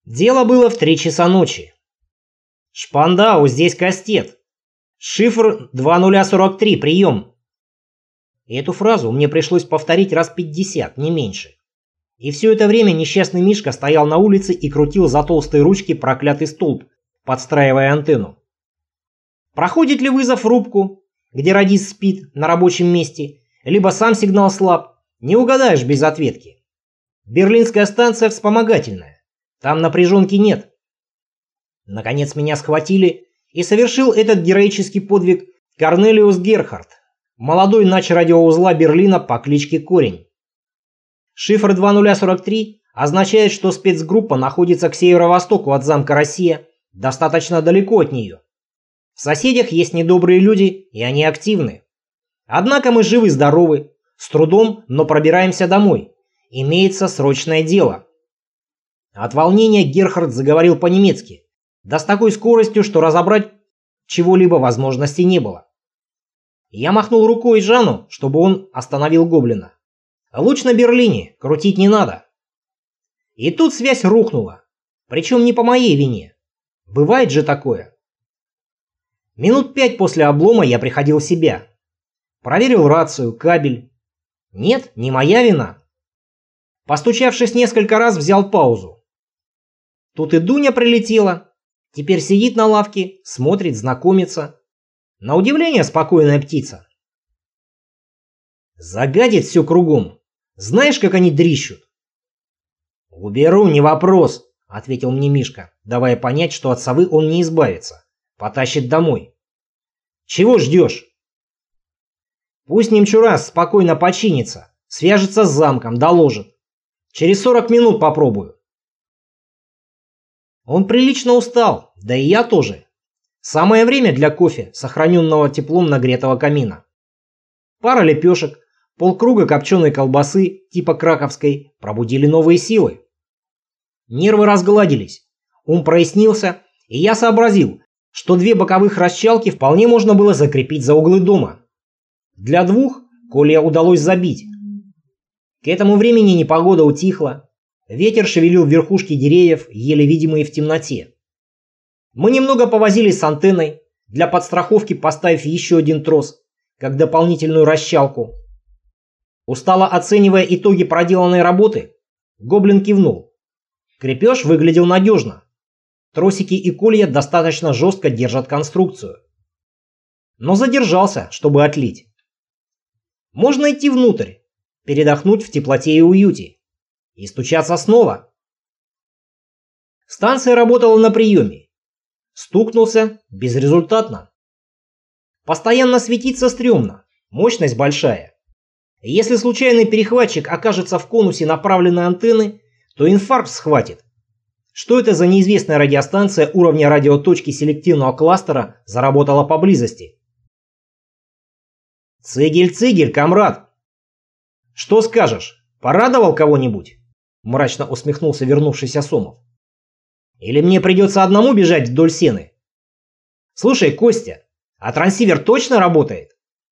Дело было в 3 часа ночи. «Шпандау, здесь Кастет. Шифр 2043, прием». Эту фразу мне пришлось повторить раз 50, не меньше. И все это время несчастный Мишка стоял на улице и крутил за толстые ручки проклятый столб, подстраивая антенну. Проходит ли вызов в рубку, где радист спит на рабочем месте, либо сам сигнал слаб, не угадаешь без ответки. Берлинская станция вспомогательная. Там напряженки нет. Наконец меня схватили, и совершил этот героический подвиг Корнелиус Герхард, молодой начрадиоузла Берлина по кличке Корень. Шифр 2043 означает, что спецгруппа находится к северо-востоку от замка Россия, достаточно далеко от нее. В соседях есть недобрые люди, и они активны. Однако мы живы-здоровы, с трудом, но пробираемся домой. Имеется срочное дело. От волнения Герхард заговорил по-немецки, да с такой скоростью, что разобрать чего-либо возможности не было. Я махнул рукой Жану, чтобы он остановил гоблина. Луч на Берлине, крутить не надо. И тут связь рухнула, причем не по моей вине. Бывает же такое. Минут 5 после облома я приходил в себя. Проверил рацию, кабель. Нет, не моя вина. Постучавшись несколько раз, взял паузу. Тут и Дуня прилетела. Теперь сидит на лавке, смотрит, знакомится. На удивление спокойная птица. Загадит все кругом. Знаешь, как они дрищут? «Уберу, не вопрос», — ответил мне Мишка, давая понять, что от совы он не избавится. Потащит домой. «Чего ждешь?» «Пусть Немчурас спокойно починится, свяжется с замком, доложит. Через 40 минут попробую». Он прилично устал, да и я тоже. Самое время для кофе, сохраненного теплом нагретого камина. Пара лепешек, полкруга копченой колбасы типа краковской пробудили новые силы. Нервы разгладились, ум прояснился, и я сообразил, что 2 боковых расчалки вполне можно было закрепить за углы дома. Для 2 колея удалось забить. К этому времени непогода утихла, ветер шевелил верхушки деревьев, еле видимые в темноте. Мы немного повозились с антенной, для подстраховки поставив еще один трос, как дополнительную расчалку. Устало оценивая итоги проделанной работы, гоблин кивнул. Крепеж выглядел надежно. Тросики и колья достаточно жестко держат конструкцию. Но задержался, чтобы отлить. Можно идти внутрь, передохнуть в теплоте и уюте. И стучаться снова. Станция работала на приеме. Стукнулся безрезультатно. Постоянно светиться стрёмно, мощность большая. Если случайный перехватчик окажется в конусе направленной антенны, то инфаркт схватит. Что это за неизвестная радиостанция уровня радиоточки селективного кластера заработала поблизости? «Цигель-цигель, комрад!» «Что скажешь, порадовал кого-нибудь?» Мрачно усмехнулся вернувшийся Сомов. «Или мне придется одному бежать вдоль сены? Слушай, Костя, а трансивер точно работает?»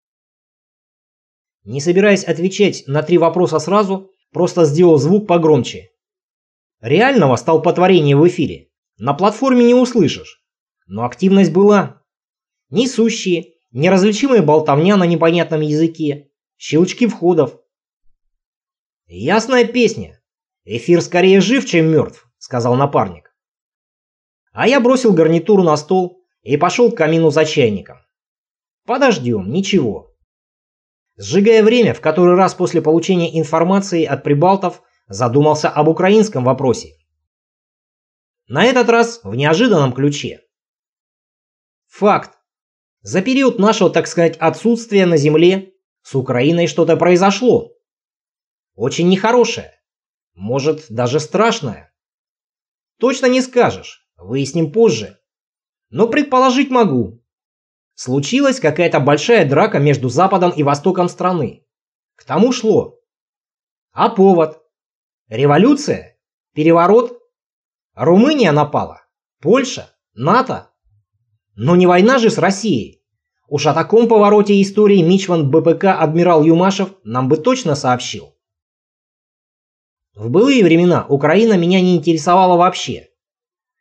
Не собираясь отвечать на 3 вопроса сразу, просто сделал звук погромче. Реального столпотворения в эфире на платформе не услышишь, но активность была. Несущие, неразличимая болтовня на непонятном языке, щелчки входов. «Ясная песня. Эфир скорее жив, чем мертв», — сказал напарник. А я бросил гарнитуру на стол и пошел к камину за чайником. Подождем, ничего. Сжигая время, в который раз после получения информации от прибалтов задумался об украинском вопросе. На этот раз в неожиданном ключе. Факт. За период нашего, так сказать, отсутствия на земле с Украиной что-то произошло. Очень нехорошее. Может, даже страшное. Точно не скажешь, выясним позже. Но предположить могу. Случилась какая-то большая драка между Западом и Востоком страны. К тому шло. А повод? Революция? Переворот? Румыния напала? Польша? НАТО? Но не война же с Россией. Уж о таком повороте истории мичман БПК адмирал Юмашев нам бы точно сообщил. В былые времена Украина меня не интересовала вообще.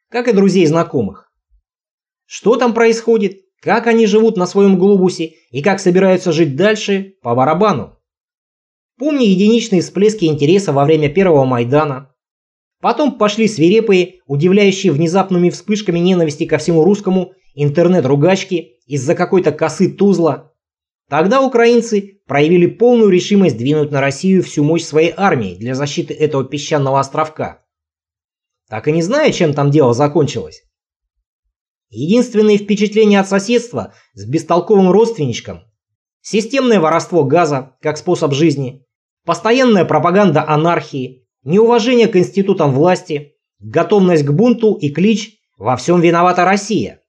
как и друзей и знакомых. Что там происходит, как они живут на своем глобусе и как собираются жить дальше, по барабану. Помню единичные всплески интереса во время первого Майдана. Потом пошли свирепые, удивляющие внезапными вспышками ненависти ко всему русскому интернет-ругачки из-за какой-то косы Тузла. Тогда украинцы проявили полную решимость двинуть на Россию всю мощь своей армии для защиты этого песчаного островка. Так и не знаю, чем там дело закончилось. Единственные впечатления от соседства с бестолковым родственничком, системное воровство газа как способ жизни, постоянная пропаганда анархии, неуважение к институтам власти, готовность к бунту и клич «Во всем виновата Россия».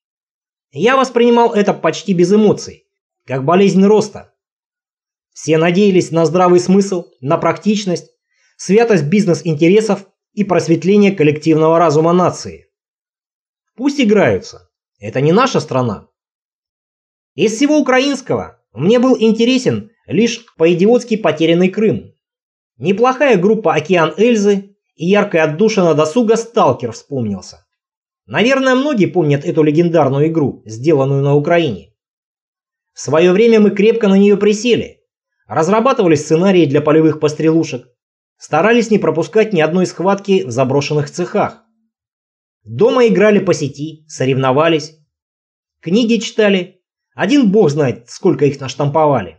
Я воспринимал это почти без эмоций, как болезнь роста. Все надеялись на здравый смысл, на практичность, святость бизнес-интересов и просветление коллективного разума нации. Пусть играются, это не наша страна. Из всего украинского мне был интересен лишь по-идиотски потерянный Крым. Неплохая группа «Океан Эльзы» и яркая отдушина досуга «Сталкер» вспомнился. Наверное, многие помнят эту легендарную игру, сделанную на Украине. В свое время мы крепко на нее присели, разрабатывали сценарии для полевых пострелушек, старались не пропускать ни одной схватки в заброшенных цехах. Дома играли по сети, соревновались, книги читали, один бог знает, сколько их наштамповали.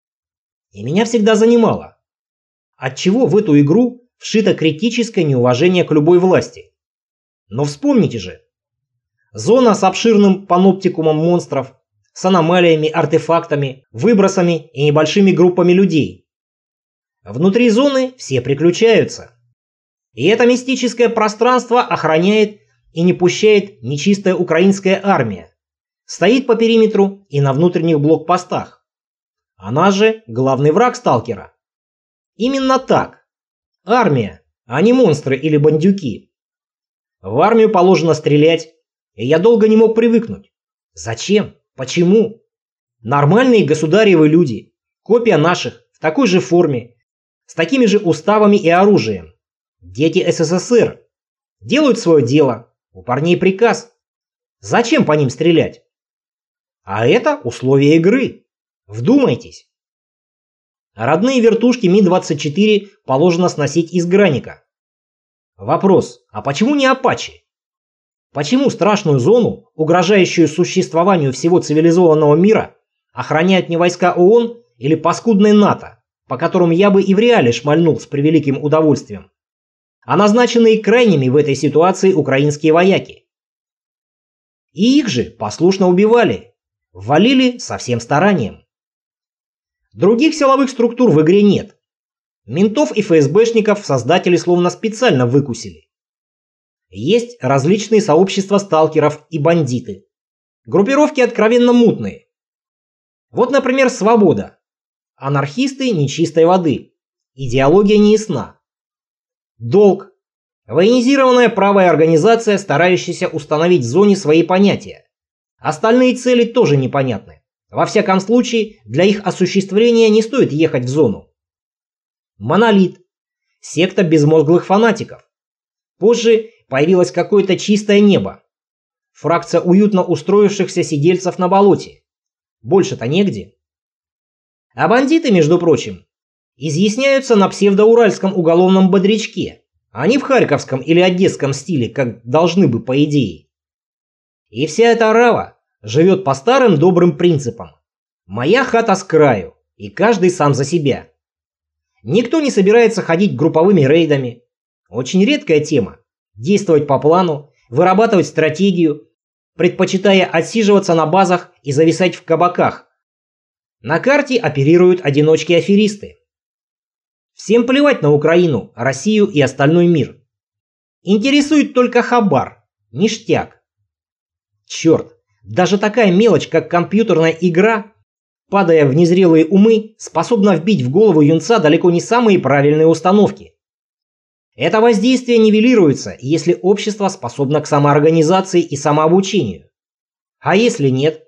И меня всегда занимало, отчего в эту игру вшито критическое неуважение к любой власти. Но вспомните же, зона с обширным паноптикумом монстров, с аномалиями, артефактами, выбросами и небольшими группами людей. Внутри зоны все приключаются. И это мистическое пространство охраняет и не пущает нечистая украинская армия. Стоит по периметру и на внутренних блокпостах. Она же главный враг сталкера. Именно так. Армия, а не монстры или бандюки. В армию положено стрелять, и я долго не мог привыкнуть. Зачем? Почему? Нормальные государевы люди, копия наших, в такой же форме, с такими же уставами и оружием. Дети СССР. Делают свое дело. У парней приказ. Зачем по ним стрелять? А это условия игры. Вдумайтесь. Родные вертушки Ми-24 положено сносить из Граника. Вопрос, а почему не Апачи? Почему страшную зону, угрожающую существованию всего цивилизованного мира, охраняют не войска ООН или паскудное НАТО, по которым я бы и в реале шмальнул с превеликим удовольствием, а назначенные крайними в этой ситуации украинские вояки? И их же послушно убивали, валили со всем старанием. Других силовых структур в игре нет. Ментов и ФСБшников создатели словно специально выкусили. Есть различные сообщества сталкеров и бандиты. Группировки откровенно мутные. Вот, например, Свобода. Анархисты нечистой воды. Идеология неясна. Долг. Военизированная правая организация, старающаяся установить в зоне свои понятия. Остальные цели тоже непонятны. Во всяком случае, для их осуществления не стоит ехать в зону. Монолит. Секта безмозглых фанатиков. Позже появилось какое-то чистое небо. Фракция уютно устроившихся сидельцев на болоте. Больше-то негде. А бандиты, между прочим, изъясняются на псевдоуральском уголовном бодрячке, а не в харьковском или одесском стиле, как должны бы по идее. И вся эта орава живет по старым добрым принципам. Моя хата с краю, и каждый сам за себя. Никто не собирается ходить групповыми рейдами. Очень редкая тема. Действовать по плану, вырабатывать стратегию, предпочитая отсиживаться на базах и зависать в кабаках. На карте оперируют одиночки-аферисты. Всем плевать на Украину, Россию и остальной мир. Интересует только хабар, ништяк. Черт, даже такая мелочь, как компьютерная игра, падая в незрелые умы, способна вбить в голову юнца далеко не самые правильные установки. Это воздействие нивелируется, если общество способно к самоорганизации и самообучению. А если нет?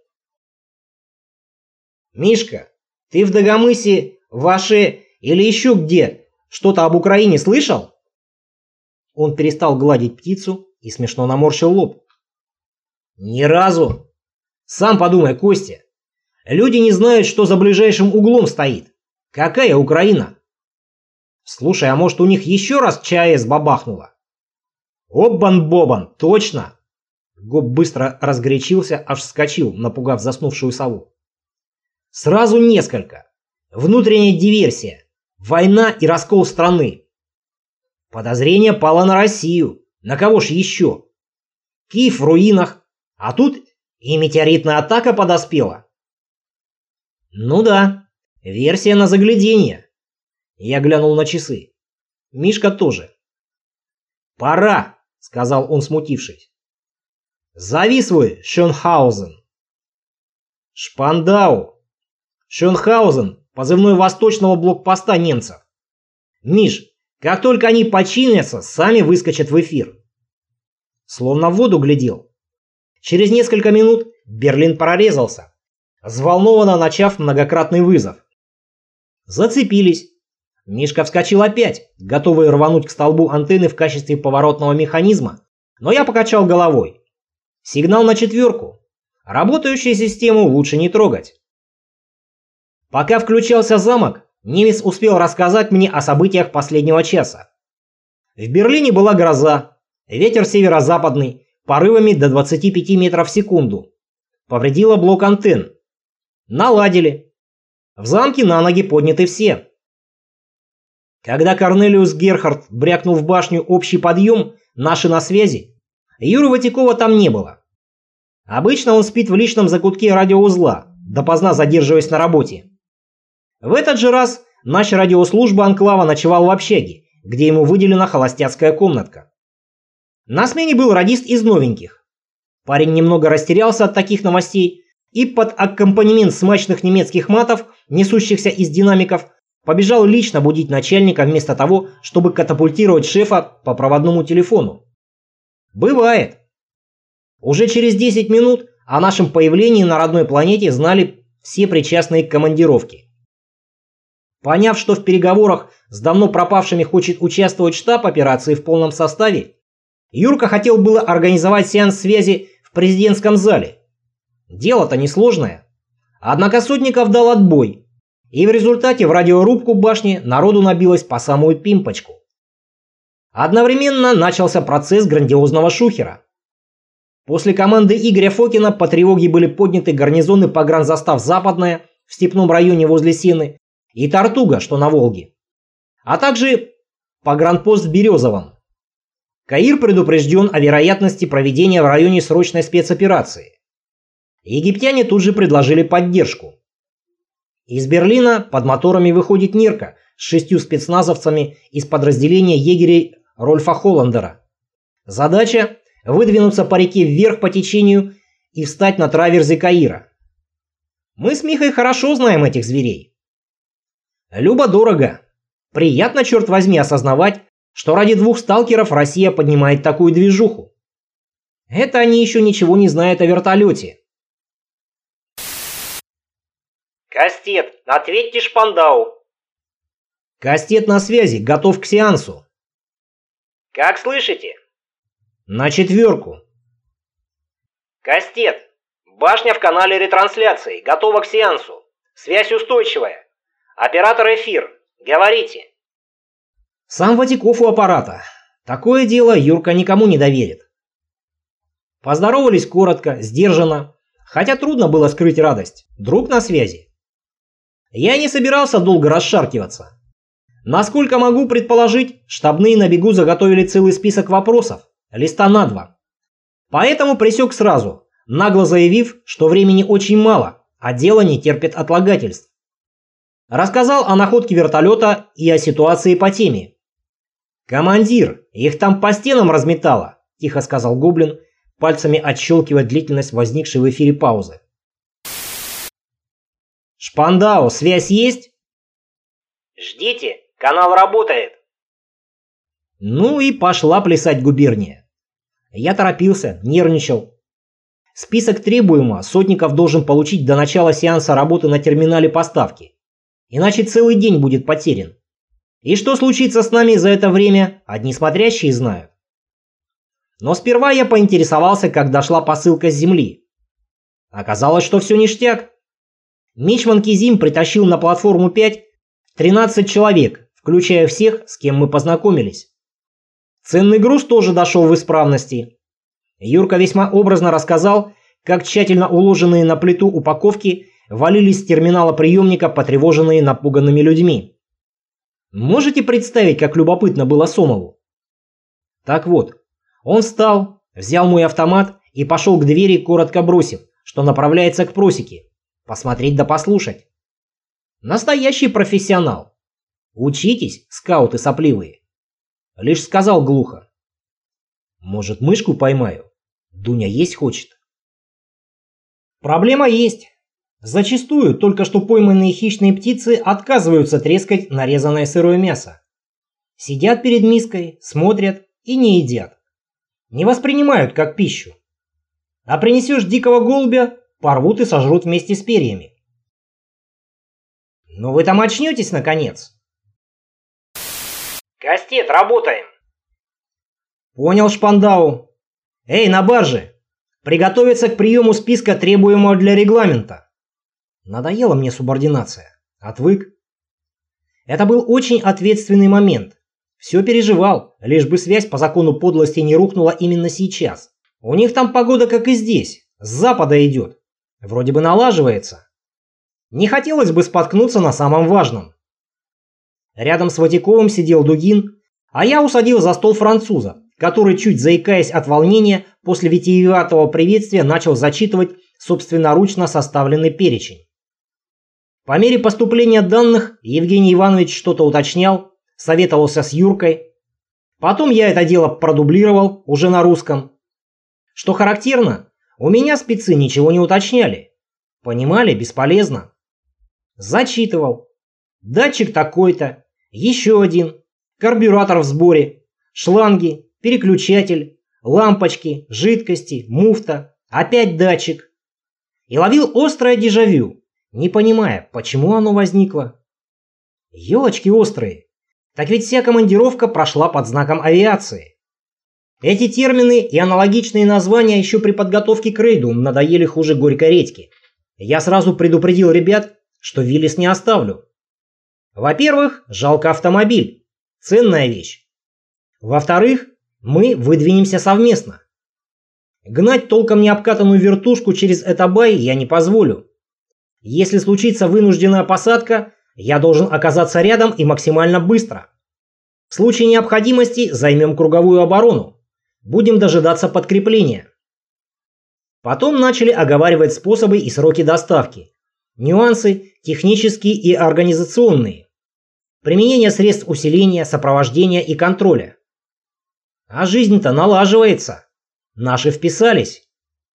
Мишка, ты в Дагомысе, Ваше или еще где что-то об Украине слышал? Он перестал гладить птицу и смешно наморщил лоб. Ни разу. Сам подумай, Костя. Люди не знают, что за ближайшим углом стоит. Какая Украина? Слушай, а может у них еще раз ЧАЭС бабахнуло? Оббан-бобан, точно. Гоб быстро разгорячился, аж вскочил, напугав заснувшую сову. Сразу несколько. Внутренняя диверсия. Война и раскол страны. Подозрение пало на Россию. На кого ж еще? Киев в руинах. А тут и метеоритная атака подоспела. Ну да, версия на загляденье. Я глянул на часы. Мишка тоже. «Пора», — сказал он, смутившись. «Зови свой Шönhausen». «Шпандау». Шönhausen, позывной восточного блокпоста немцев. Миш, как только они починятся, сами выскочат в эфир. Словно в воду глядел. Через несколько минут Берлин прорезался, взволнованно начав многократный вызов. Зацепились. Мишка вскочил опять, готовый рвануть к столбу антенны в качестве поворотного механизма, но я покачал головой. Сигнал на 4. Работающую систему лучше не трогать. Пока включался замок, немец успел рассказать мне о событиях последнего часа. В Берлине была гроза, ветер северо-западный, порывами до 25 метров в секунду. Повредила блок антенн. Наладили. В замке на ноги подняты все. Когда Корнелиус Герхард брякнул в башню общий подъем, наши на связи, Юры Ватякова там не было. Обычно он спит в личном закутке радиоузла, допоздна задерживаясь на работе. В этот же раз наша радиослужба анклава ночевал в общаге, где ему выделена холостяцкая комнатка. На смене был радист из новеньких. Парень немного растерялся от таких новостей и под аккомпанемент смачных немецких матов, несущихся из динамиков, побежал лично будить начальника вместо того, чтобы катапультировать шефа по проводному телефону. Бывает. Уже через 10 минут о нашем появлении на родной планете знали все причастные к командировке. Поняв, что в переговорах с давно пропавшими хочет участвовать штаб операции в полном составе, Юрка хотел было организовать сеанс связи в президентском зале. Дело-то несложное. Однако Сотников дал отбой. И в результате в радиорубку башни народу набилось по самую пимпочку. Одновременно начался процесс грандиозного шухера. После команды Игоря Фокина по тревоге были подняты гарнизоны погранзастав «Западная» в степном районе возле Сены и «Тартуга», что на Волге, а также погранпост в Березовом. Каир предупрежден о вероятности проведения в районе срочной спецоперации. Египтяне тут же предложили поддержку. Из Берлина под моторами выходит Нирка с 6 спецназовцами из подразделения егерей Рольфа Холландера. Задача – выдвинуться по реке вверх по течению и встать на траверзе Каира. Мы с Михой хорошо знаем этих зверей. Любо-дорого. Приятно, черт возьми, осознавать, что ради 2 сталкеров Россия поднимает такую движуху. Это они еще ничего не знают о вертолете. «Кастет, ответьте Шпандау». «Кастет на связи, готов к сеансу». «Как слышите?» «На 4». «Кастет, башня в канале ретрансляции, готова к сеансу. Связь устойчивая. Оператор эфир, говорите». Сам Ватяков у аппарата. Такое дело Юрка никому не доверит. Поздоровались коротко, сдержанно, хотя трудно было скрыть радость. Друг на связи. Я не собирался долго расшаркиваться. Насколько могу предположить, штабные на бегу заготовили целый список вопросов, листа на 2. Поэтому пресек сразу, нагло заявив, что времени очень мало, а дело не терпит отлагательств. Рассказал о находке вертолета и о ситуации по теме. «Командир, их там по стенам разметало», – тихо сказал Гоблин, пальцами отщелкивая длительность возникшей в эфире паузы. «Шпандау, связь есть?» «Ждите, канал работает». Ну и пошла плясать губерния. Я торопился, нервничал. Список требуемого Сотников должен получить до начала сеанса работы на терминале поставки. Иначе целый день будет потерян. И что случится с нами за это время, одни смотрящие знают. Но сперва я поинтересовался, как дошла посылка с земли. Оказалось, что все ништяк. Мичман Кизим притащил на платформу 5 13 человек, включая всех, с кем мы познакомились. Ценный груз тоже дошел в исправности. Юрка весьма образно рассказал, как тщательно уложенные на плиту упаковки валились с терминала приемника, потревоженные напуганными людьми. Можете представить, как любопытно было Сомову? Так вот, он встал, взял мой автомат и пошел к двери, коротко бросив, что направляется к просеке. Посмотреть да послушать. Настоящий профессионал. Учитесь, скауты сопливые. Лишь сказал глухо: может, мышку поймаю? Дуня есть хочет. Проблема есть. Зачастую только что пойманные хищные птицы отказываются трескать нарезанное сырое мясо. Сидят перед миской, смотрят и не едят. Не воспринимают как пищу. А принесешь дикого голубя, порвут и сожрут вместе с перьями. Ну вы там очнетесь, наконец? Кастет, работаем. Понял, Шпандау. Эй, на барже! Приготовиться к приему списка, требуемого для регламента. Надоела мне субординация. Отвык. Это был очень ответственный момент. Все переживал, лишь бы связь по закону подлости не рухнула именно сейчас. У них там погода как и здесь, с запада идет. Вроде бы налаживается. Не хотелось бы споткнуться на самом важном. Рядом с Ватяковым сидел Дугин, а я усадил за стол француза, который, чуть заикаясь от волнения, после витиеватого приветствия начал зачитывать собственноручно составленный перечень. По мере поступления данных Евгений Иванович что-то уточнял, советовался с Юркой. Потом я это дело продублировал уже на русском. Что характерно, у меня спецы ничего не уточняли. Понимали, бесполезно. Зачитывал. Датчик такой-то, еще один, карбюратор в сборе, шланги, переключатель, лампочки, жидкости, муфта, опять датчик. И ловил острое дежавю, не понимая, почему оно возникло. Елочки острые, так ведь вся командировка прошла под знаком авиации. Эти термины и аналогичные названия еще при подготовке к рейду надоели хуже горькой редьки. Я сразу предупредил ребят, что Виллис не оставлю. Во-первых, жалко автомобиль. Ценная вещь. Во-вторых, мы выдвинемся совместно. Гнать толком не обкатанную вертушку через Этабай я не позволю. Если случится вынужденная посадка, я должен оказаться рядом и максимально быстро. В случае необходимости займем круговую оборону. Будем дожидаться подкрепления. Потом начали оговаривать способы и сроки доставки. Нюансы технические и организационные. Применение средств усиления, сопровождения и контроля. А жизнь-то налаживается. Наши вписались.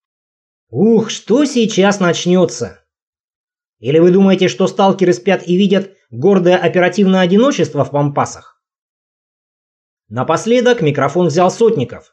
Ух, что сейчас начнется? Или вы думаете, что сталкеры спят и видят гордое оперативное одиночество в пампасах? Напоследок микрофон взял Сотников.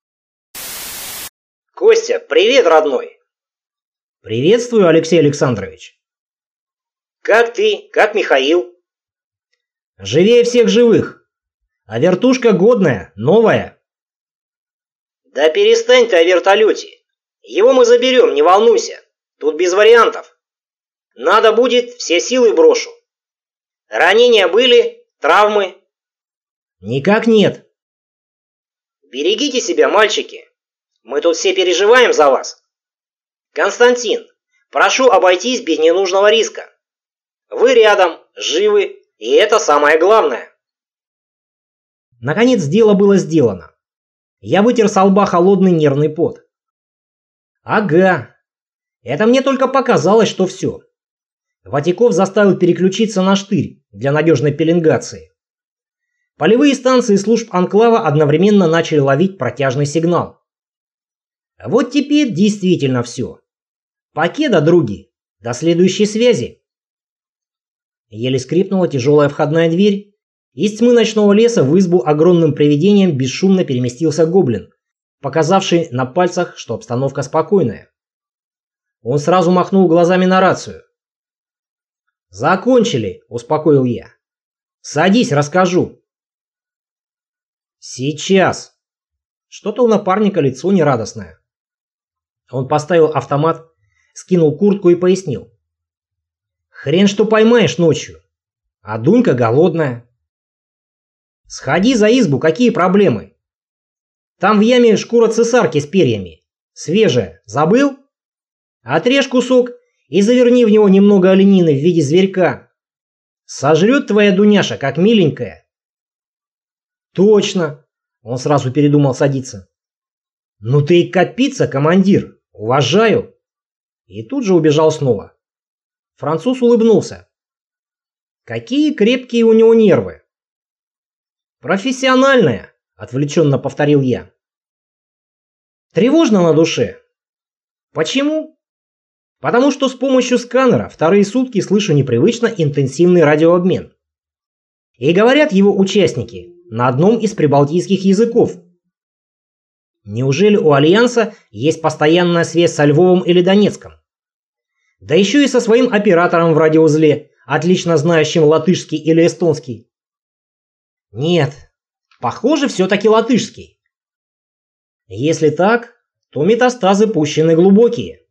Костя, привет, родной. Приветствую, Алексей Александрович. Как ты? Как Михаил? Живее всех живых. А вертушка годная, новая. Да перестань ты о вертолете. Его мы заберем, не волнуйся. Тут без вариантов. Надо будет, все силы брошу. Ранения были? Травмы? Никак нет. Берегите себя, мальчики. Мы тут все переживаем за вас. Константин, прошу обойтись без ненужного риска. Вы рядом, живы, и это самое главное. Наконец дело было сделано. Я вытер со лба холодный нервный пот. Ага. Это мне только показалось, что все. Ватяков заставил переключиться на штырь для надежной пеленгации. Полевые станции служб анклава одновременно начали ловить протяжный сигнал. Вот теперь действительно все. Покеда, други. До следующей связи. Еле скрипнула тяжелая входная дверь. Из тьмы ночного леса в избу огромным привидением бесшумно переместился гоблин, показавший на пальцах, что обстановка спокойная. Он сразу махнул глазами на рацию. «Закончили», — успокоил я. «Садись, расскажу». «Сейчас». Что-то у напарника лицо нерадостное. Он поставил автомат, скинул куртку и пояснил. Хрен что поймаешь ночью. А Дунька голодная. Сходи за избу, какие проблемы? Там в яме шкура цесарки с перьями. Свежая, забыл? Отрежь кусок и заверни в него немного оленины в виде зверька. Сожрет твоя Дуняша, как миленькая. Точно. Он сразу передумал садиться. Ну ты и капица, командир. Уважаю. И тут же убежал снова. Француз улыбнулся. Какие крепкие у него нервы. Профессиональная, отвлеченно повторил я. Тревожно на душе. Почему? Потому что с помощью сканера вторые сутки слышу непривычно интенсивный радиообмен. И говорят его участники на одном из прибалтийских языков. Неужели у Альянса есть постоянная связь со Львовом или Донецком? Да еще и со своим оператором в радиоузле, отлично знающим латышский или эстонский. Нет, похоже, все-таки латышский. Если так, то метастазы пущены глубокие.